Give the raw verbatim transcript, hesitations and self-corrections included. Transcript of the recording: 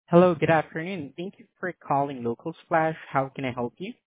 Hello, good afternoon. Thank you for calling Local Splash. How can I help you?